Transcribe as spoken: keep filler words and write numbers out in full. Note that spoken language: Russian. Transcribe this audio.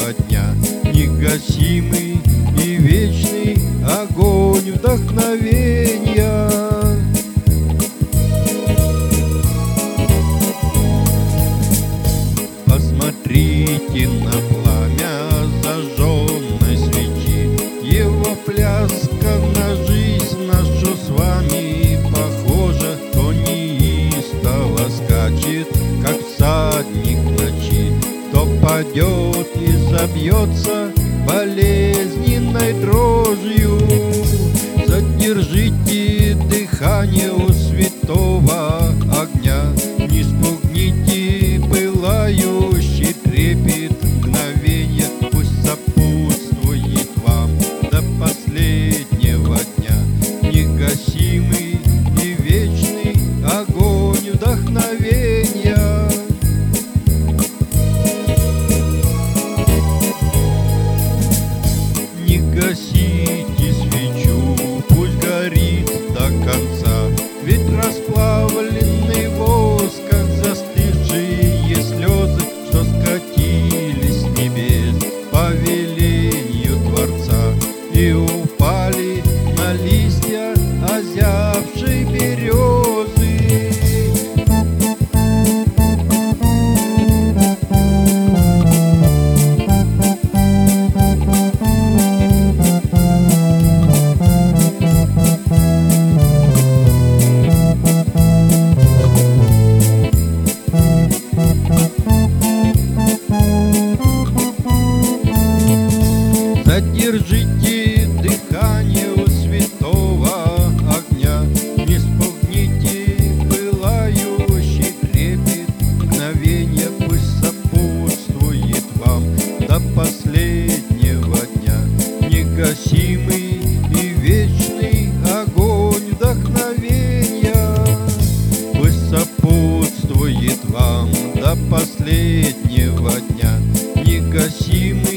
последнего дня. Негасимый и вечный огонь вдохновения. Посмотрите на пламя зажженной свечи, его пляска на жизнь нашу с вами похожа. То неистово скачет, как всадник ночи, то падет и забьется болезненной дрожью. Задержите дыхание у святого огня, не спугните пылающий трепет мгновенья. Пусть сопутствует вам до последнего дня негасимый и вечный огонь вдохновения. Не гасите свечу, пусть горит до конца, ведь расплавленный воск, как застывшие слезы, что скатились с небес по велению Творца и упали на листья озябшей березы. Задержите дыхание у святого огня, не спугните пылающий трепет мгновенья. Пусть сопутствует вам до последнего дня негасимый и вечный огонь вдохновения. Пусть сопутствует вам до последнего дня негасимый